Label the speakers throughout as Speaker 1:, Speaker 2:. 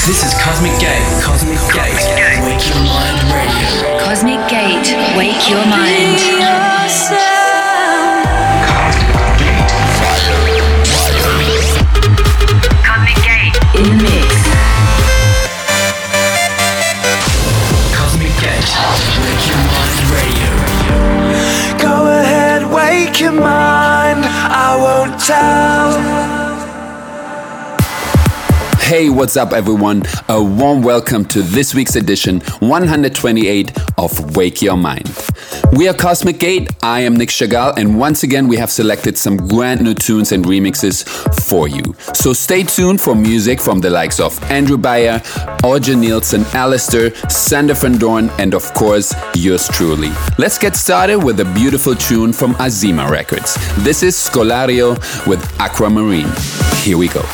Speaker 1: This is Cosmic Gate. Cosmic Gate. Wake Your Mind Radio.
Speaker 2: Cosmic Gate. Wake Your Mind. Cosmic Gate. In the mix.
Speaker 1: Cosmic Gate. Wake Your Mind Radio.
Speaker 3: Go ahead, wake your mind. I won't tell.
Speaker 4: Hey, what's up everyone? A warm welcome to this week's edition 128 of Wake Your Mind. We are Cosmic Gate, I am Nick Chagall, and once again we have selected some brand new tunes and remixes for you. So stay tuned for music from the likes of Andrew Bayer, Orja Nielsen, Alistair, Sander van Doorn, and of course, yours truly. Let's get started with a beautiful tune from Azima Records. This is Scolario with Aquamarine. Here we go.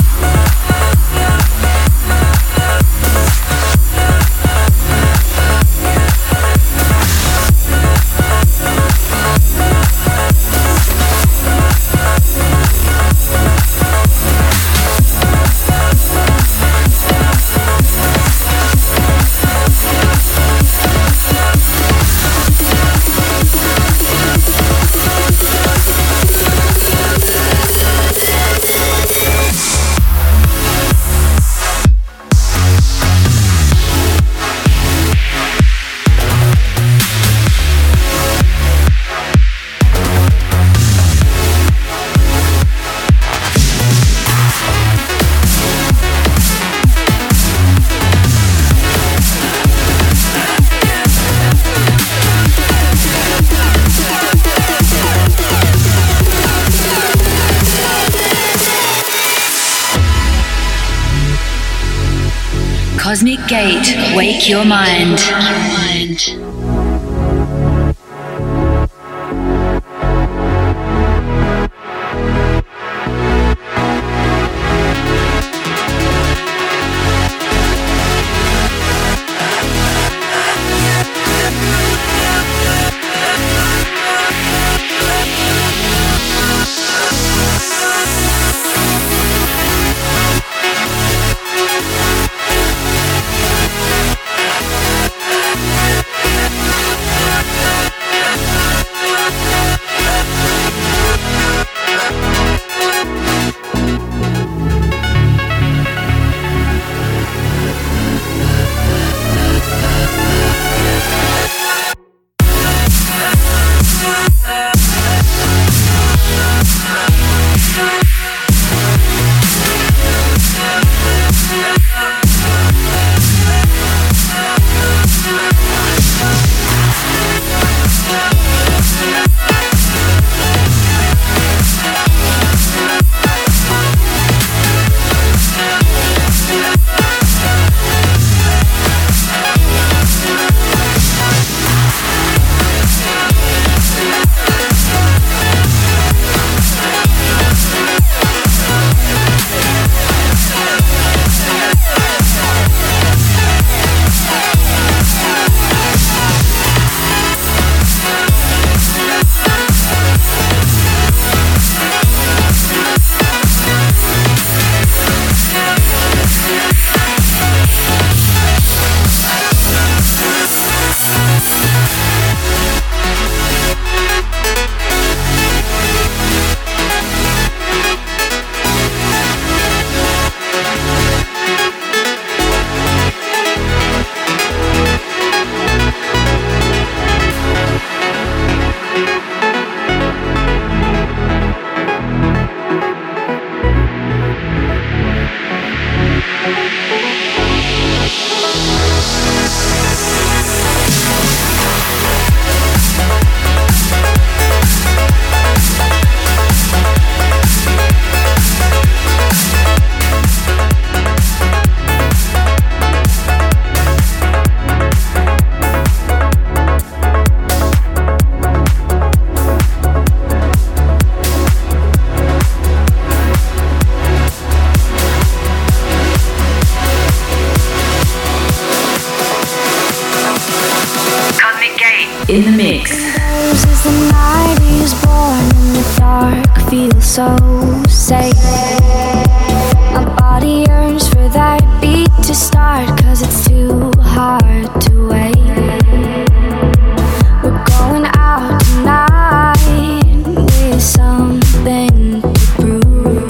Speaker 2: Cosmic Gate, wake your mind. In the mix.
Speaker 5: As the night is born in the dark, I feel so safe. My body yearns for that beat to start, 'cause it's too hard to wait. We're going out tonight with something to prove.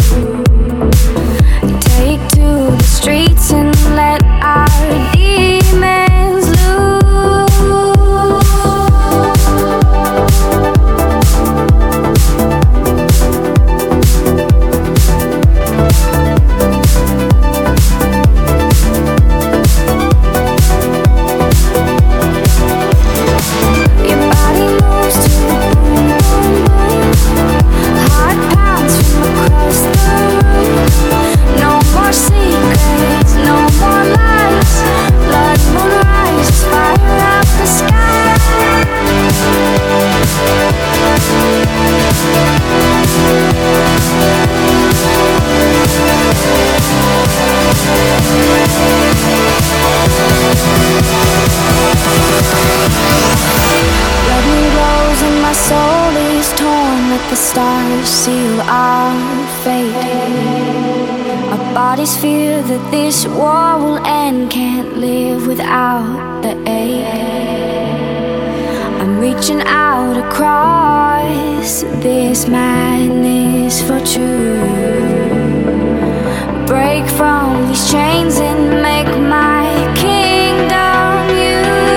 Speaker 5: Take to the streets and let our demons the stars seal our fate. Our bodies fear that this war will end, can't live without the aid. I'm reaching out across this madness for truth. Break from these chains and make my kingdom you.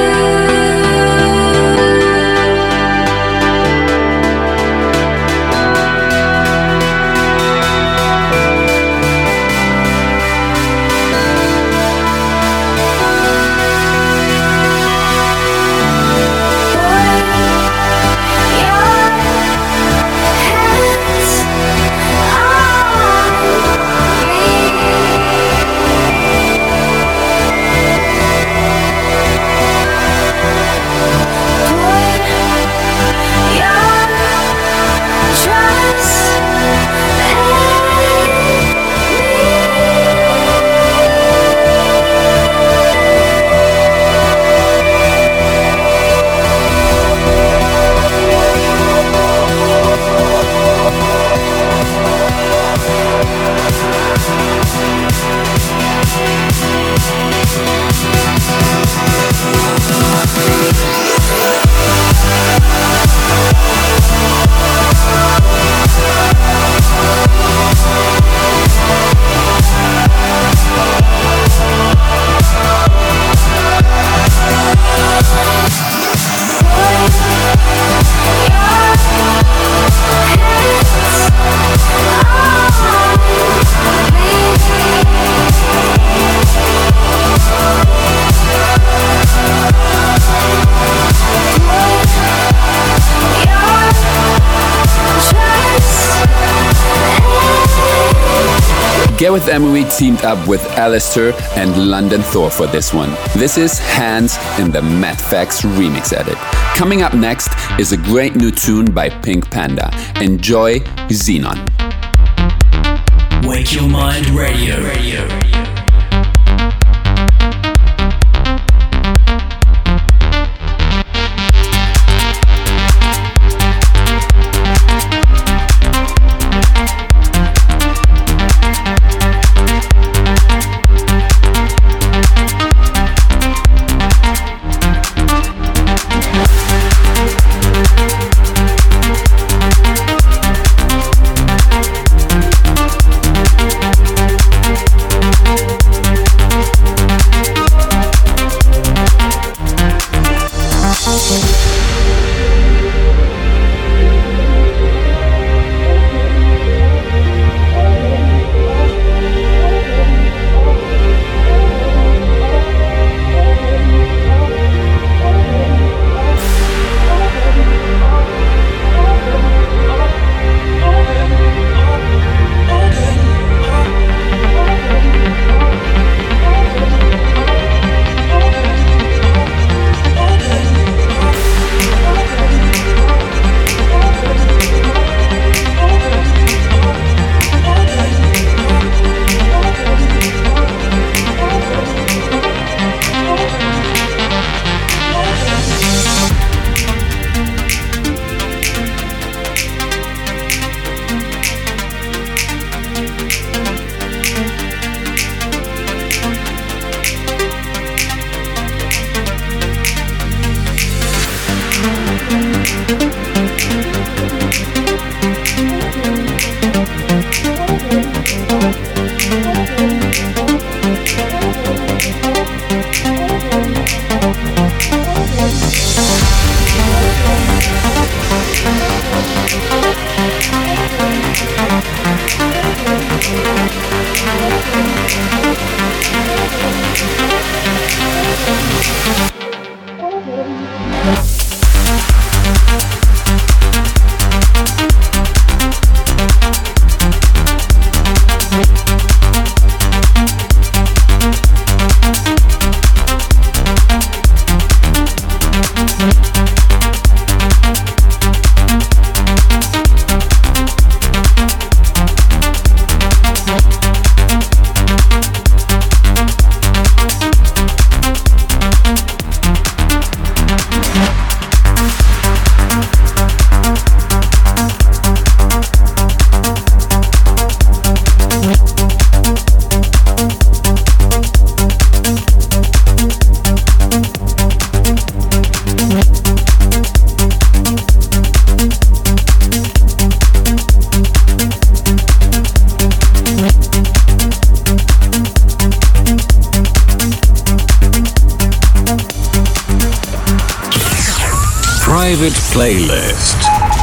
Speaker 4: Get With Emery teamed up with Alistair and London Thor for this one. This is Hands in the Madfax remix edit. Coming up next is a great new tune by Pink Panda. Enjoy Xenon.
Speaker 1: Wake Your Mind Radio.
Speaker 6: Private playlist.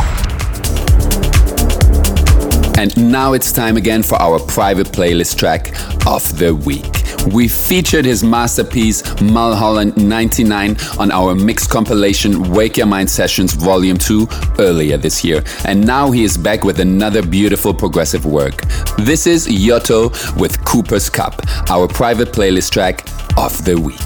Speaker 4: And now it's time again for our private playlist track of the week. We featured his masterpiece Mulholland 99 on our mixed compilation Wake Your Mind Sessions Volume 2 earlier this year. And now he is back with another beautiful progressive work. This is Yotto with Cooper's Cup, our private playlist track of the week.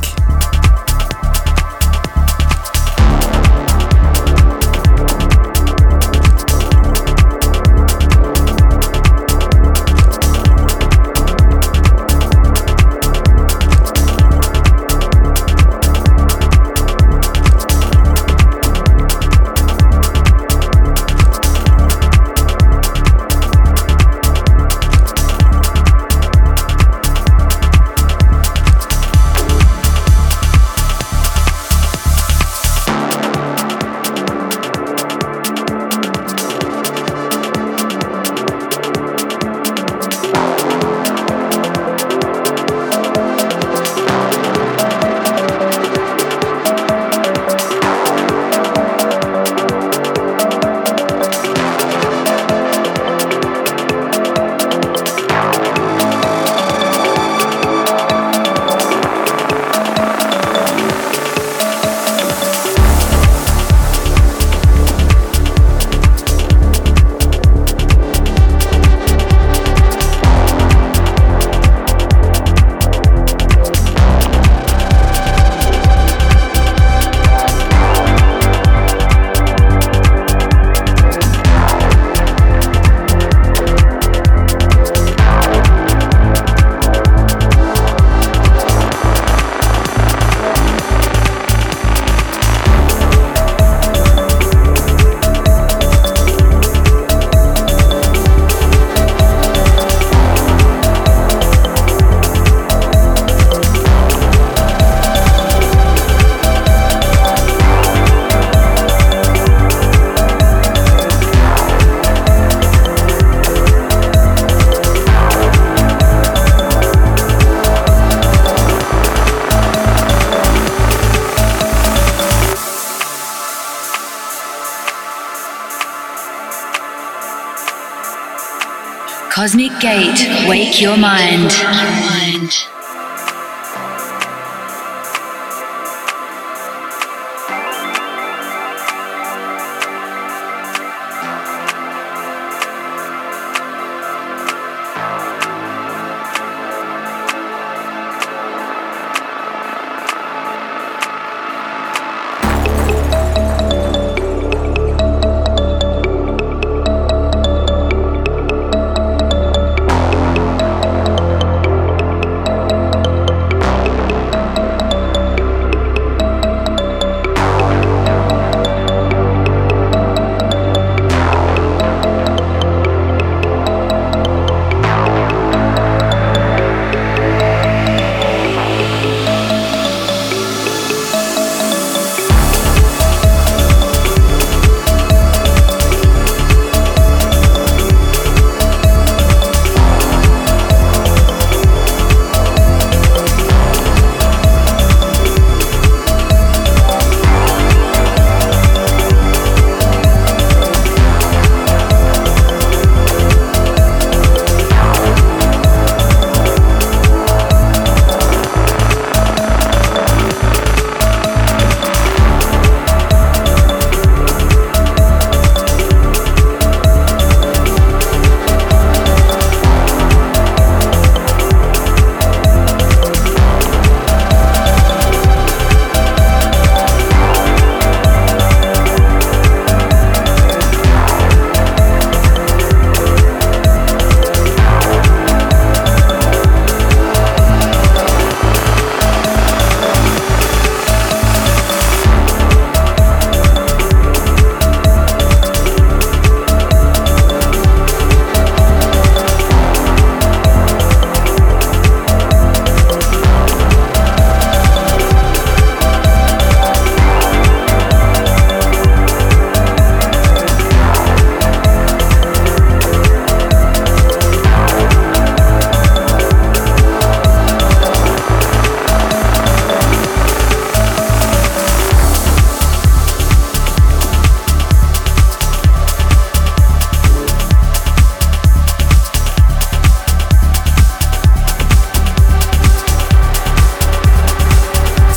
Speaker 2: Cosmic Gate, wake your mind.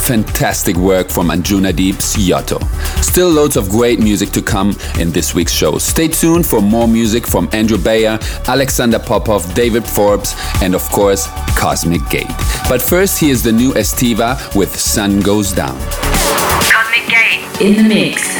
Speaker 4: fantastic work from Anjuna Deep's Yotto. Still loads of great music to come in this week's show. Stay tuned for more music from Andrew Bayer, Alexander Popov, David Forbes, and of course, Cosmic Gate. But first, here's the new Estiva with Sun Goes Down.
Speaker 2: Cosmic Gate in the mix.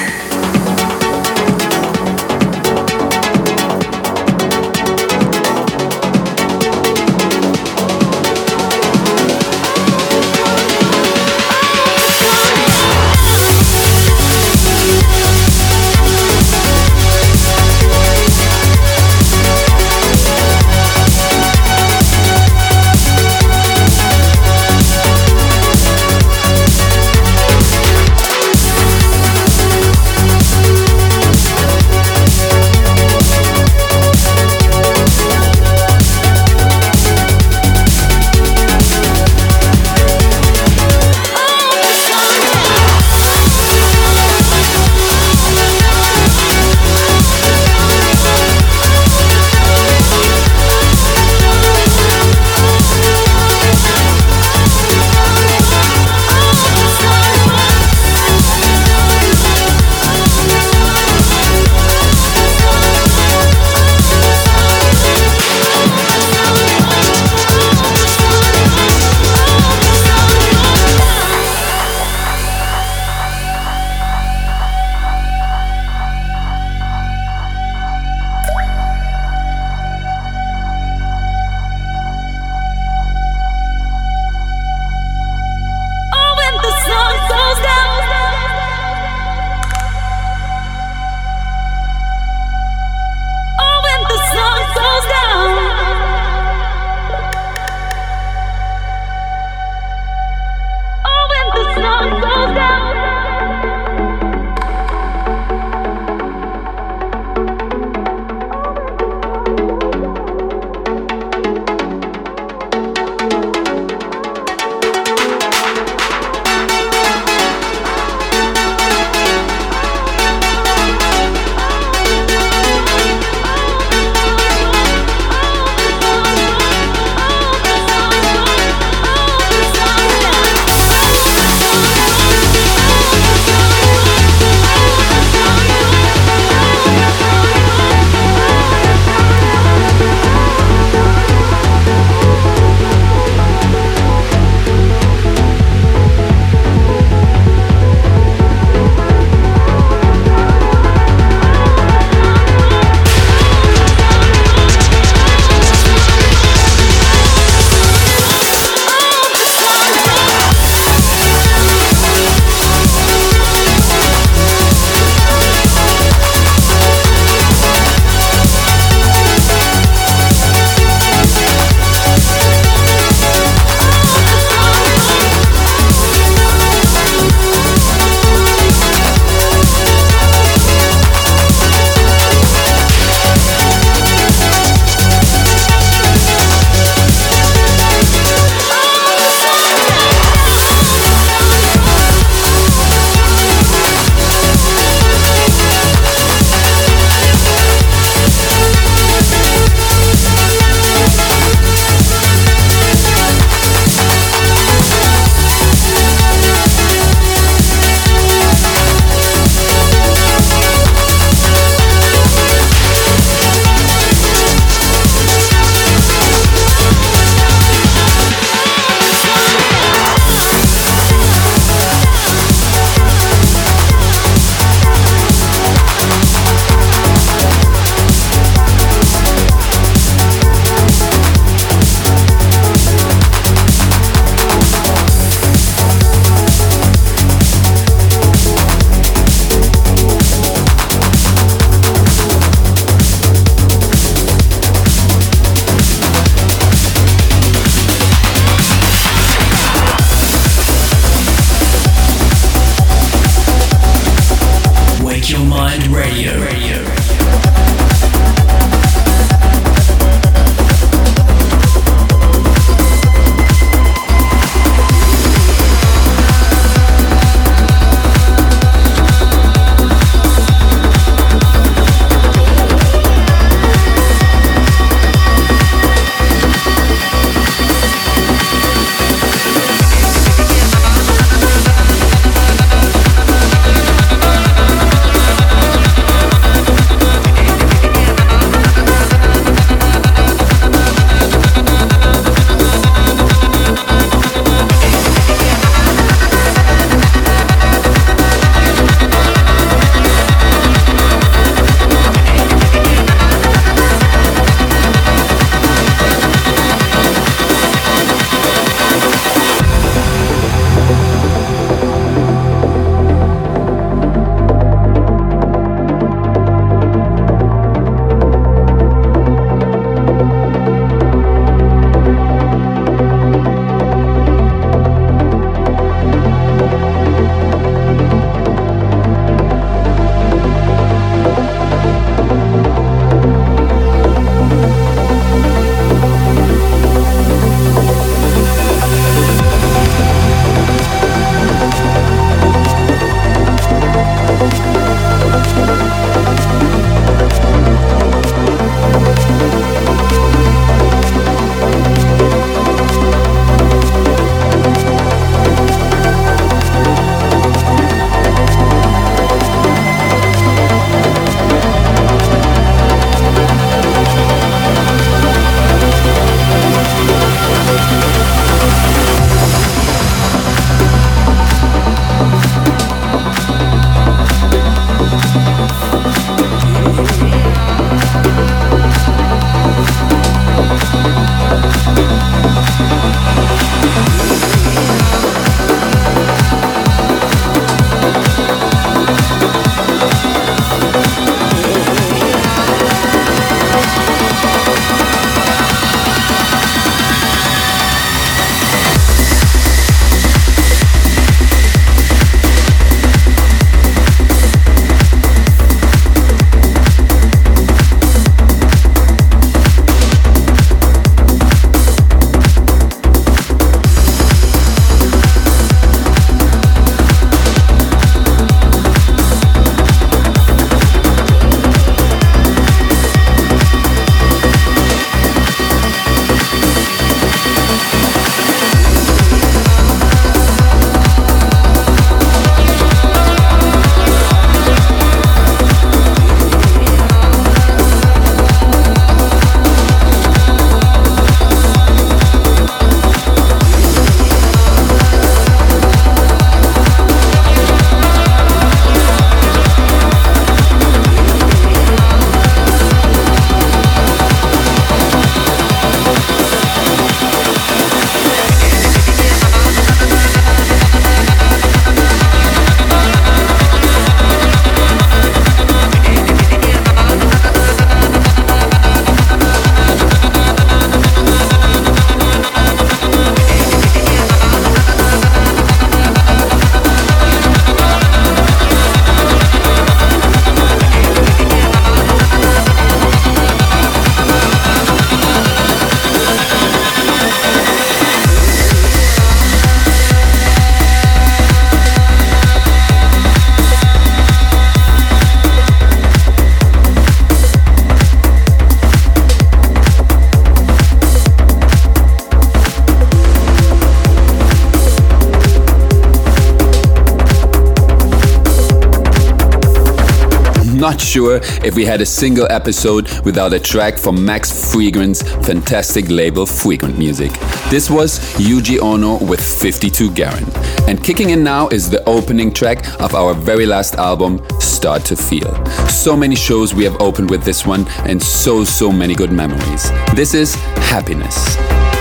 Speaker 4: not sure if we had a single episode without a track from Max Fregrant's fantastic label Fregrant Music. This was Yuji Ono with 52 Garen. And kicking in now is the opening track of our very last album, Start to Feel. So many shows we have opened with this one, and so many good memories. This is Happiness.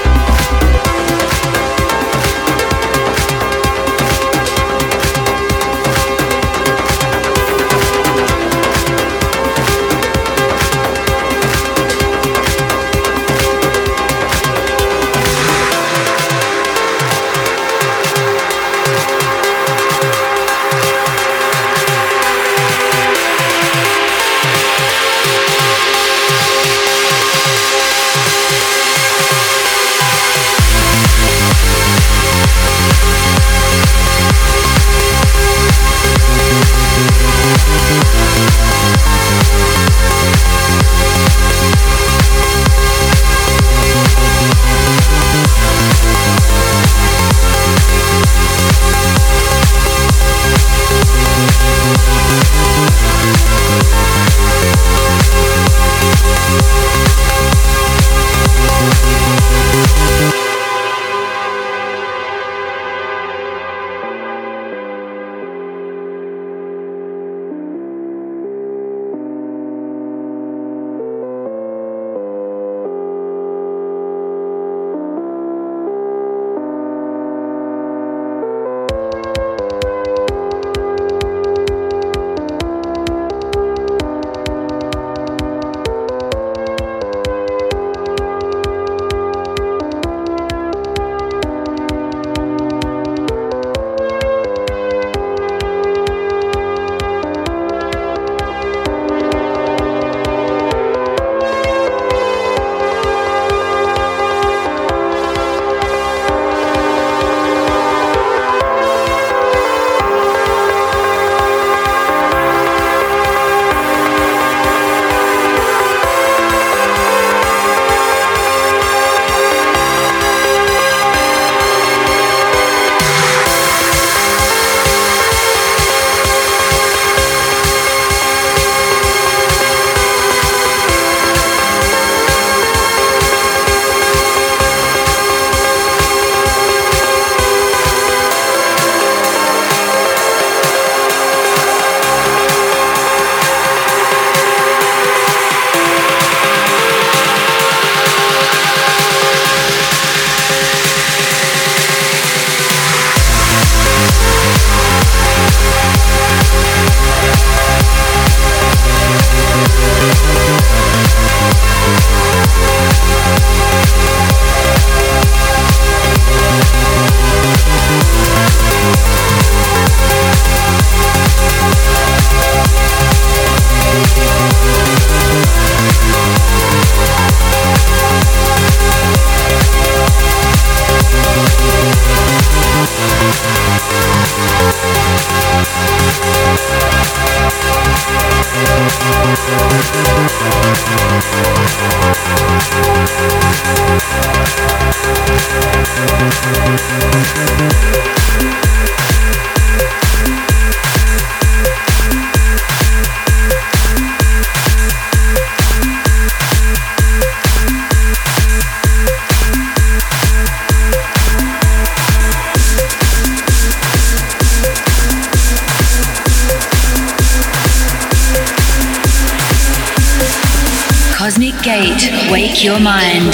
Speaker 2: Cosmic Gate, wake your mind.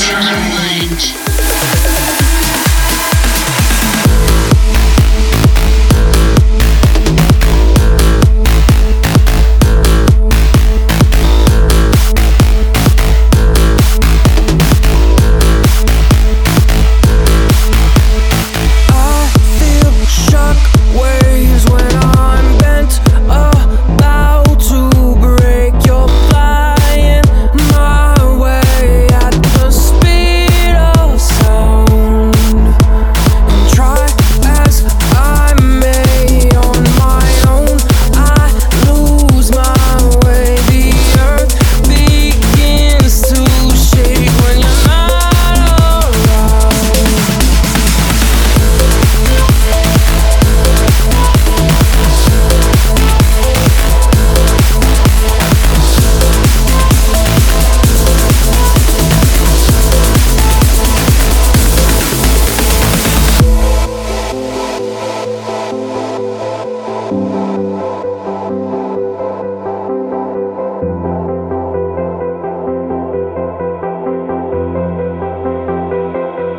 Speaker 3: Flying my way at the speed of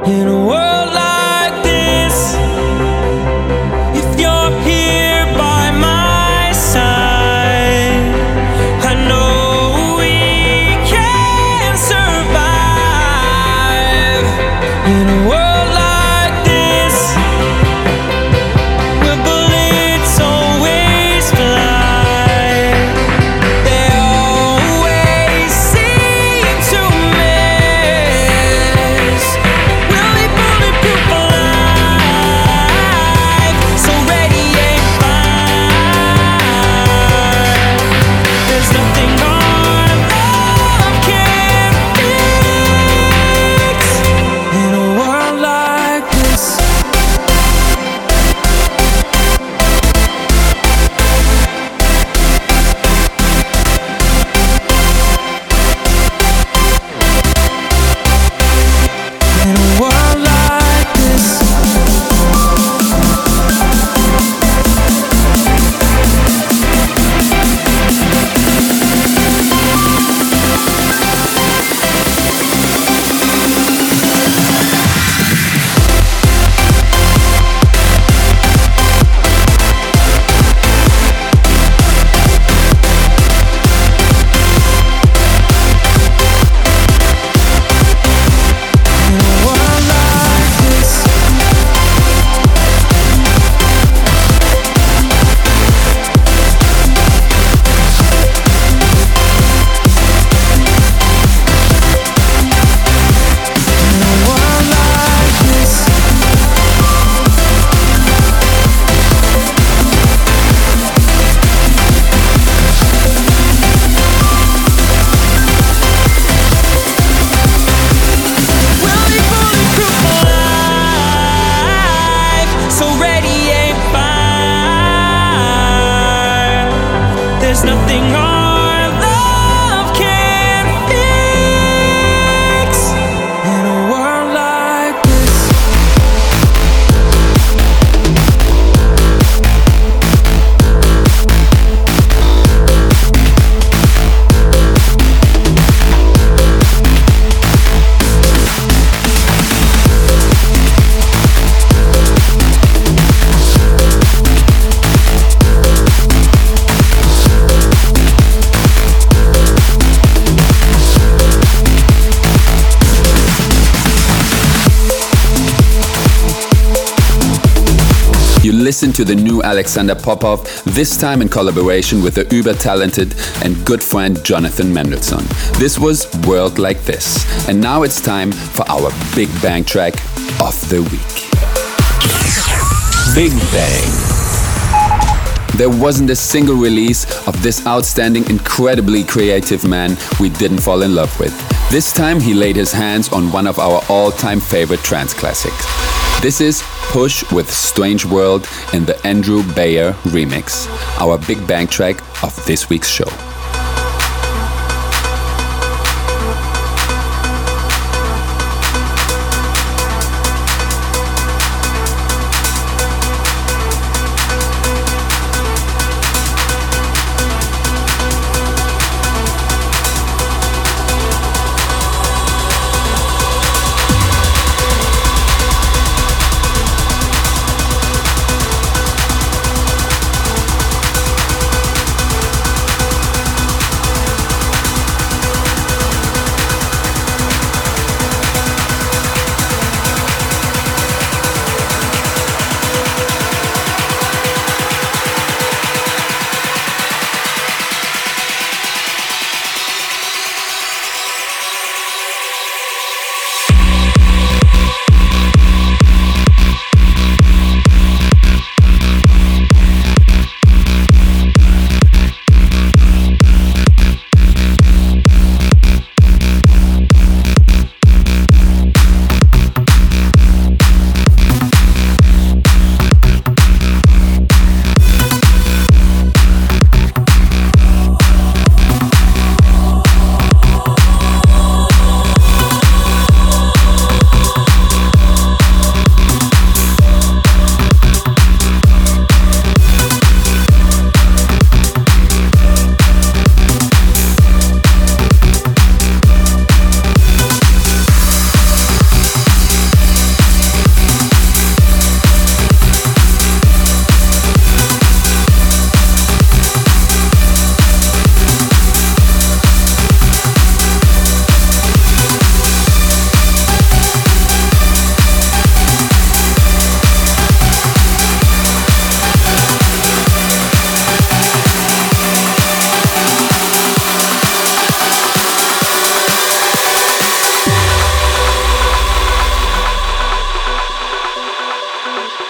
Speaker 6: In a world like this, if you're here by my side, I know we can survive. In a world like this, where bullets always fly, they always seem to miss. We'll be bulletproof alive, so radiate fire. There's nothing our love can't fix. In a world like this, in a world like this. We'll be bulletproof alive, so radiate fire. There's nothing our love can't fix. In a world like this.
Speaker 4: You listen to the new Alexander Popov, this time in collaboration with the uber-talented and good friend Jonathan Mendelssohn. This was World Like This. And now it's time for our Big Bang track of the week.
Speaker 1: Big Bang.
Speaker 4: There wasn't a single release of this outstanding, incredibly creative man we didn't fall in love with. This time he laid his hands on one of our all-time favorite trance classics. This is Push with Strange World in the Andrew Bayer remix, our Big Bang track of this week's show.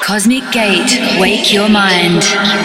Speaker 2: Cosmic Gate, wake your mind.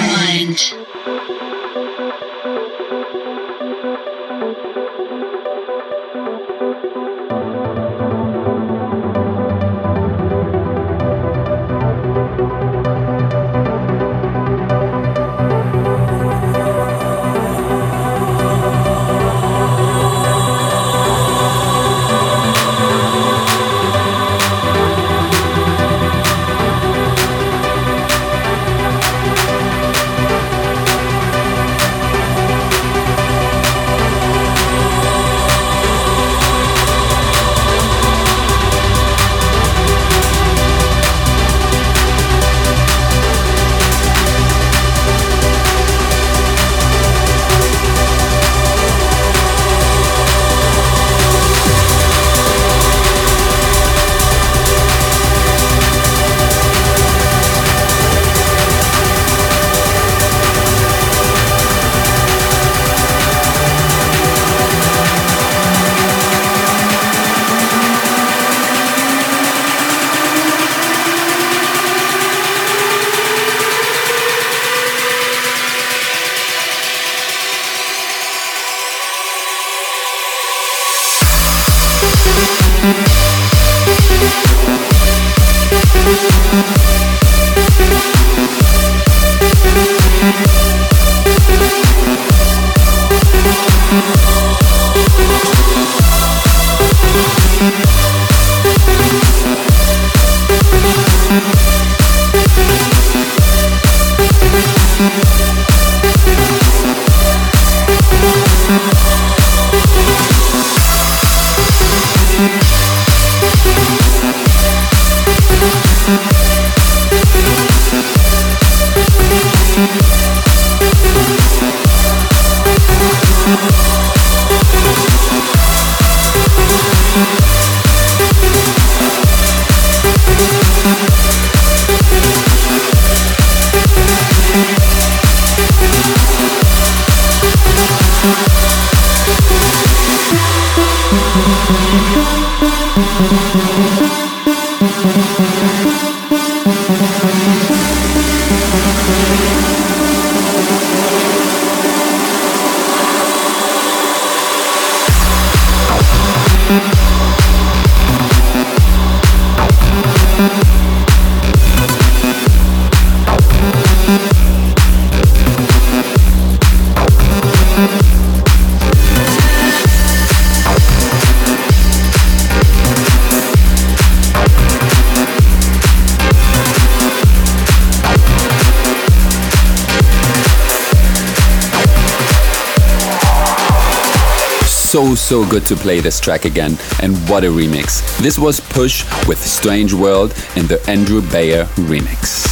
Speaker 4: So good to play this track again, and what a remix. This was Push with Strange World in the Andrew Bayer remix.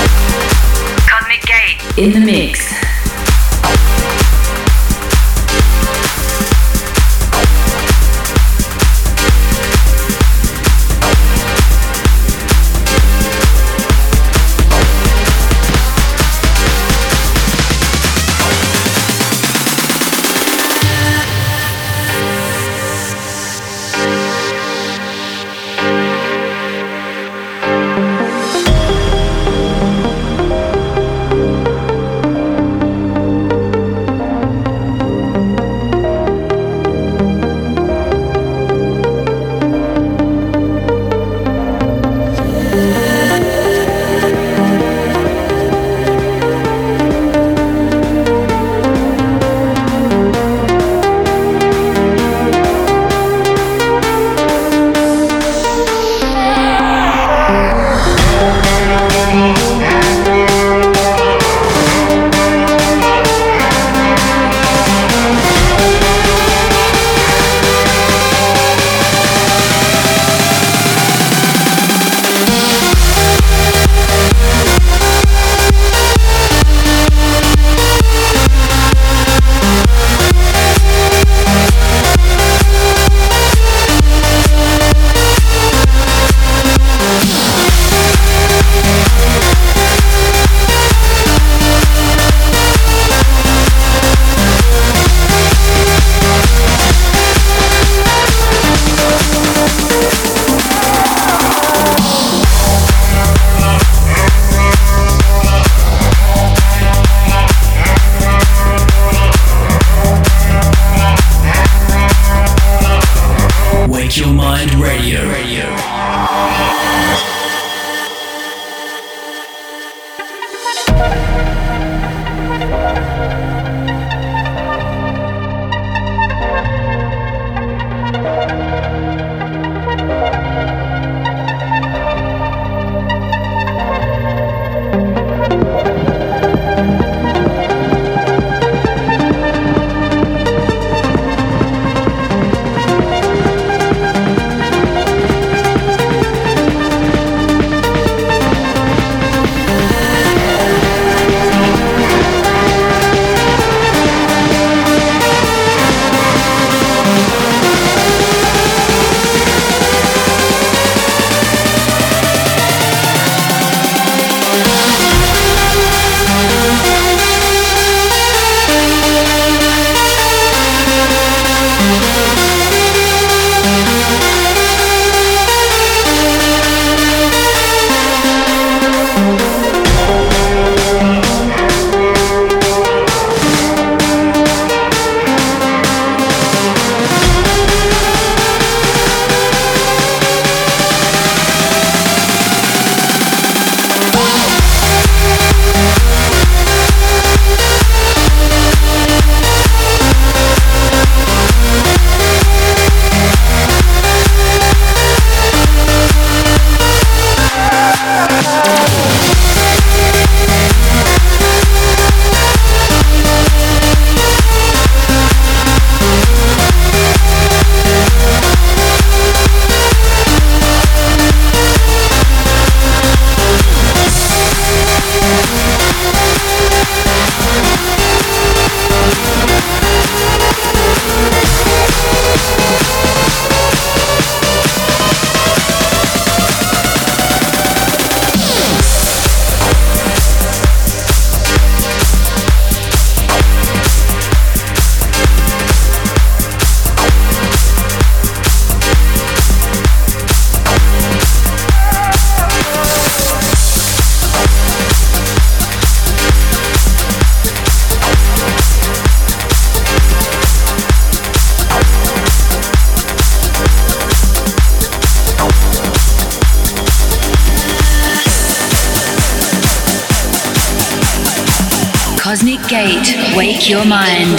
Speaker 2: Cosmic Gate in the mix. Cosmic Gate, wake your mind.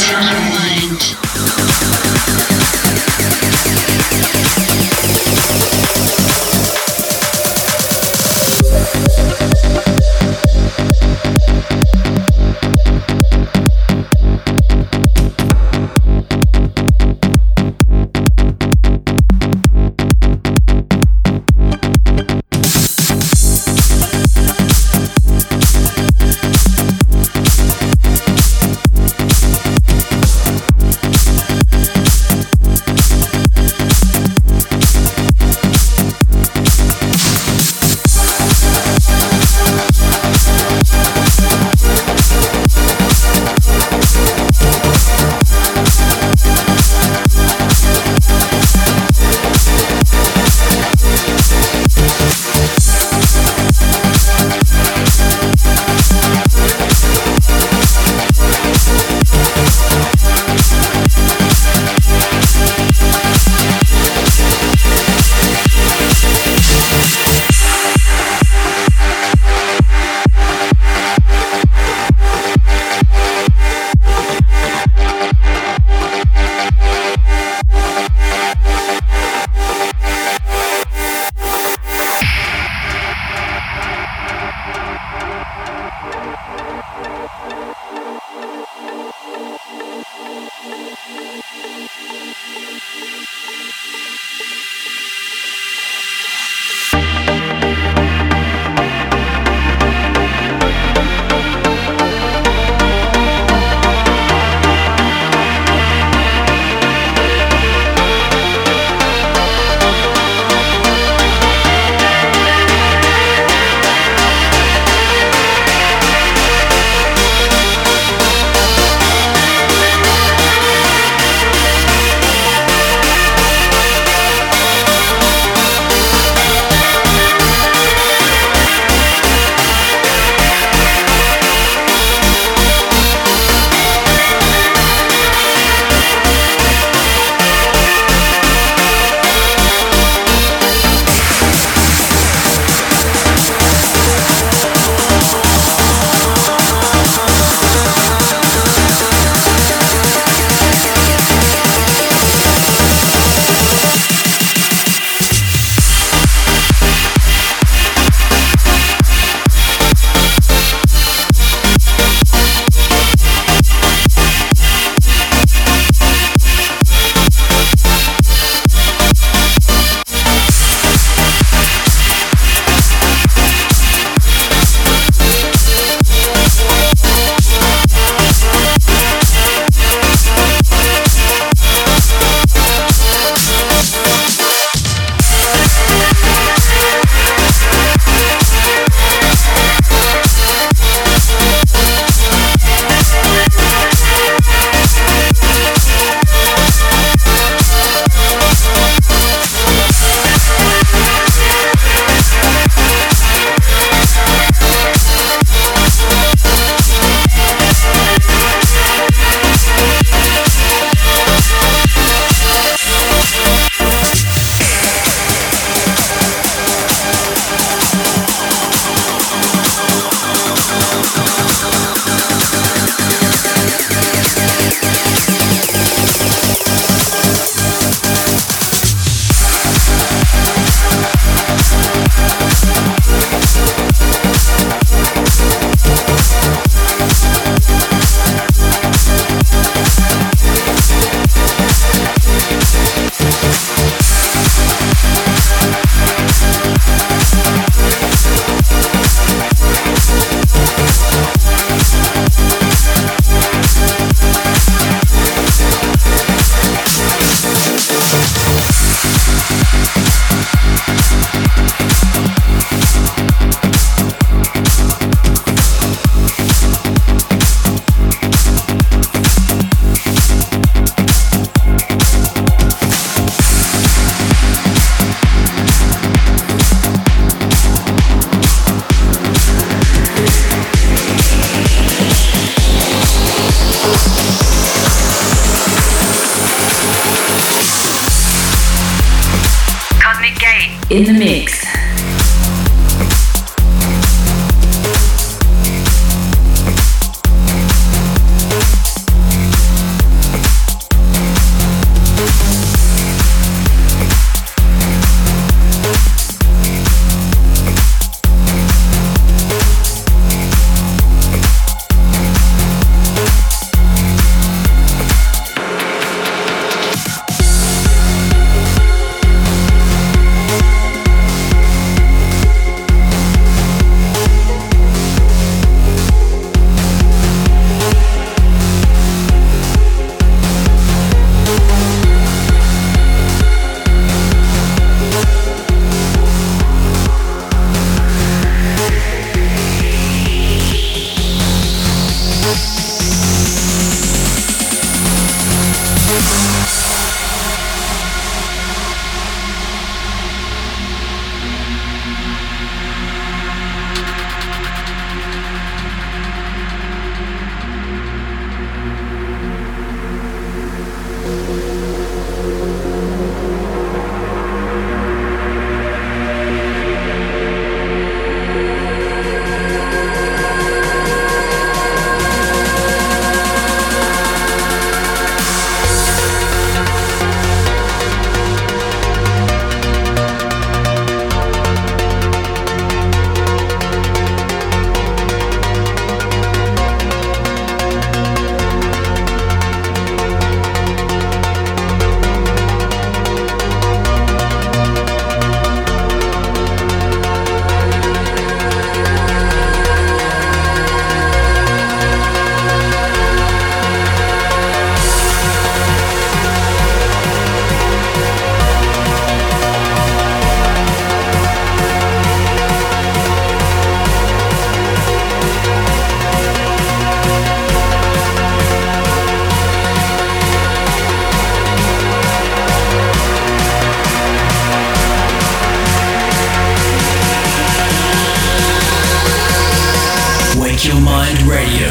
Speaker 1: Wake Your Mind Radio.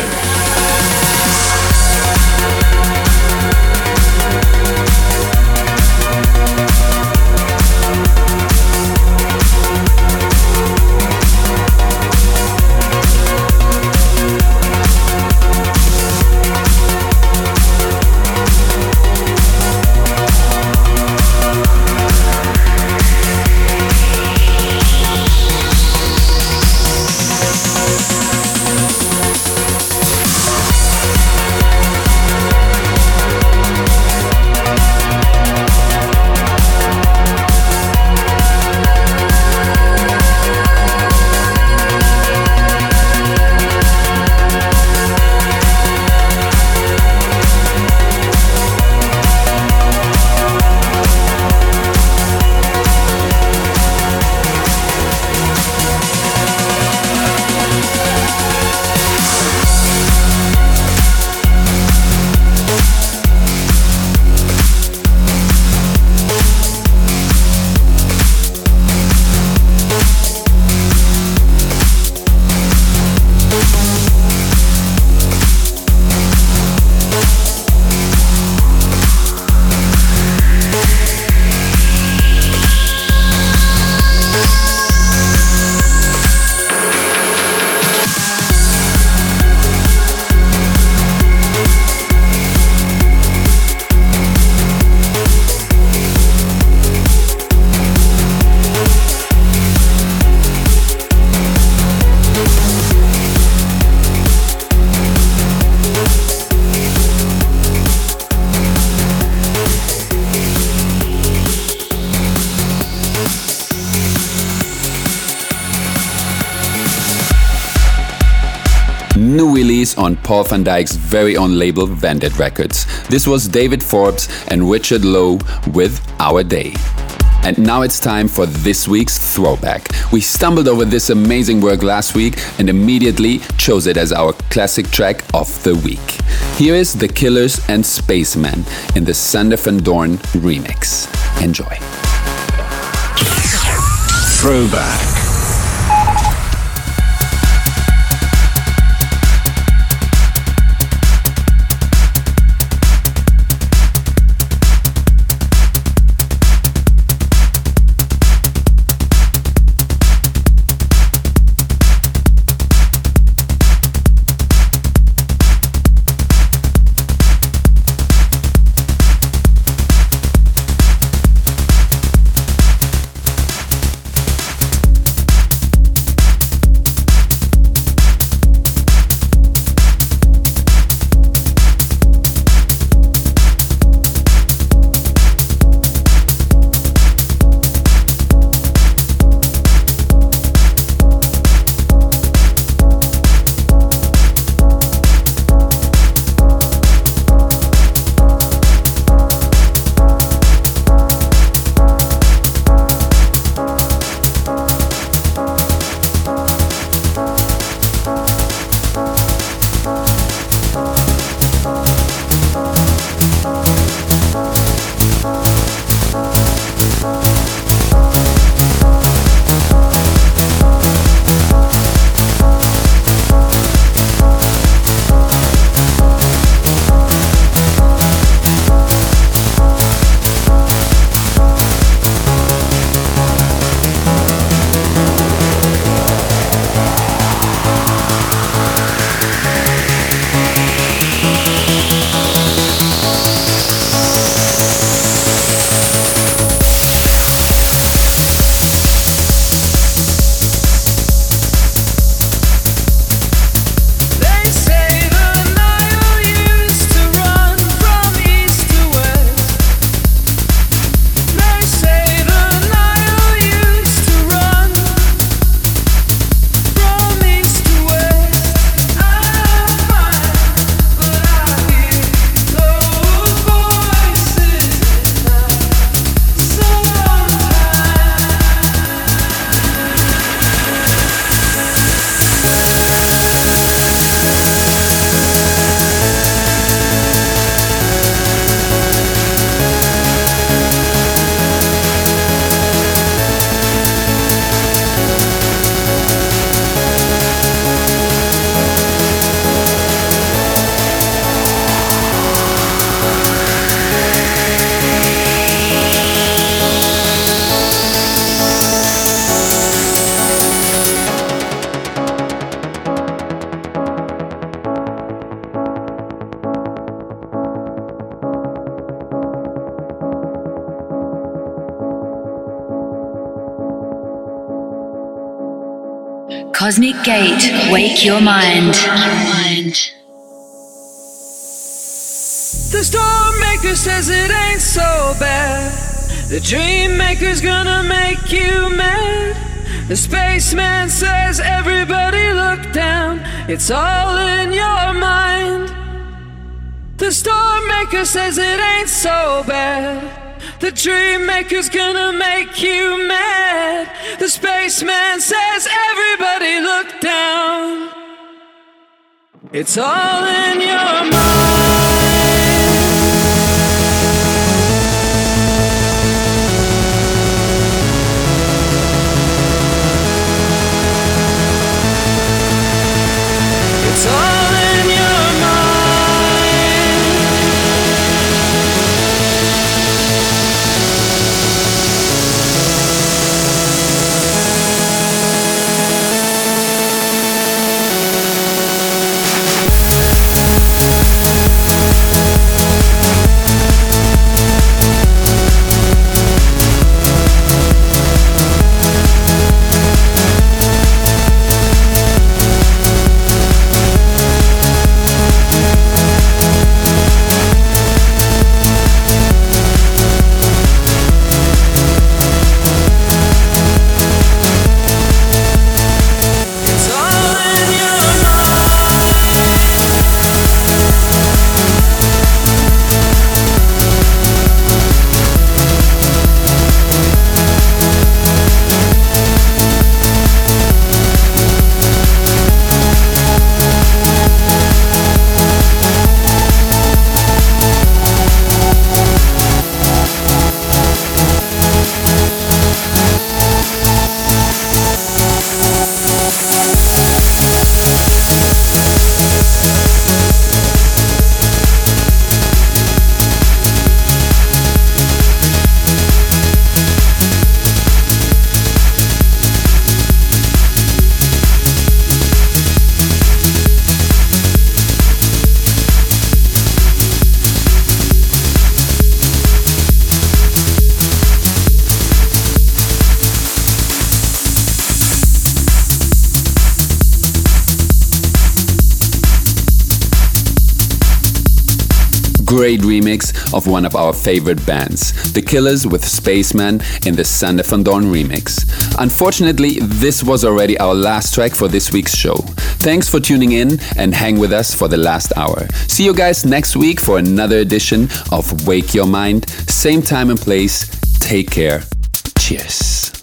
Speaker 4: New release on Paul van Dyk's very own label Vandit Records. This was David Forbes and Richard Lowe with Our Day. And now it's time for this week's throwback. We stumbled over this amazing work last week and immediately chose it as our classic track of the week. Here is The Killers and Spaceman in the Sander van Doorn remix. Enjoy.
Speaker 1: Throwback.
Speaker 2: Cosmic Gate, wake your mind.
Speaker 6: The storm maker says it ain't so bad. The dream maker's gonna make you mad. The spaceman says everybody look down. It's all in your mind. The storm maker says it ain't so bad. The dream maker's gonna make you mad. The spaceman says everybody look down. It's all in your mind. It's all in your mind.
Speaker 4: Great remix of one of our favorite bands, The Killers with Spaceman in the Sander van Doorn remix. Unfortunately, this was already our last track for this week's show. Thanks for tuning in and hang with us for the last hour. See you guys next week for another edition of Wake Your Mind. Same time and place. Take care. Cheers.